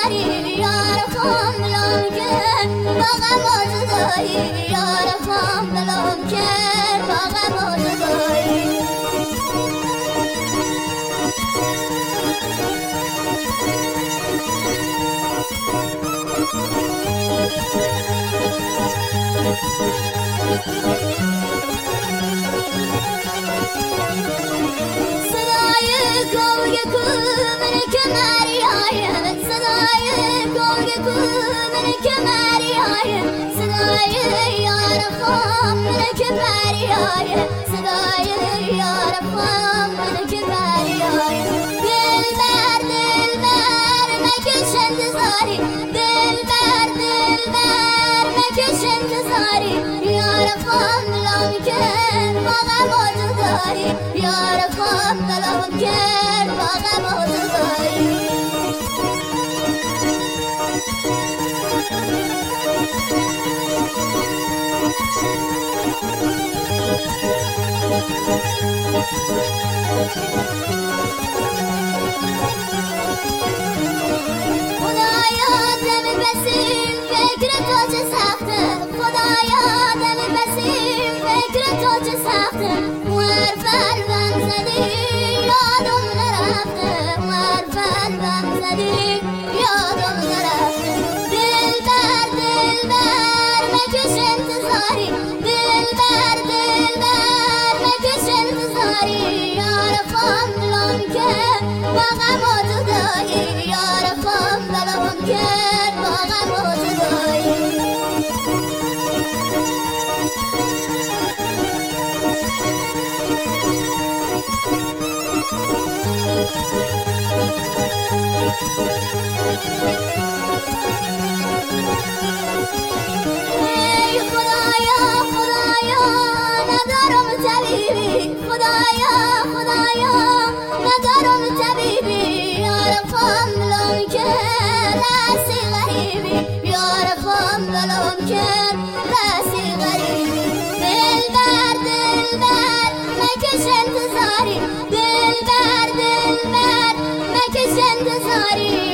انتظاری یار خام بلام که باغم آزدایی یار خام بلام که باغم آزدایی صدای گوی کومن کمری آید صدای گوی کومن کمری آید صدای یار خام من کمری آید صدای یار خام من کمری آید دلبر دلبر مکش انتظاری دلبر دلبر مکش انتظاری یار خام بلام که باغم آزدایی یار خام بلام که باغم آزدایی خدایا دم بسیم فکر تو چه سخته خدایا دم بسیم فکر تو چه سخته مرفل بم زدی یادم نرفته مرفل بم زدی یادم نرفته دلبر دلبر مکش انتظاری دلبر دلبر مکش انتظاری یار خام بلام که باغم آزدایی یار خام بلام که باغم آزدایی ای خدایا خدایا ندارم طبیبی خدایا خدایا ندارم طبیبی یار خام بلام که رسی غریبی یار خام بلام که رسی غریبی دلبر دلبر مکش انتظاری دلبر دلبر مکش انتظاری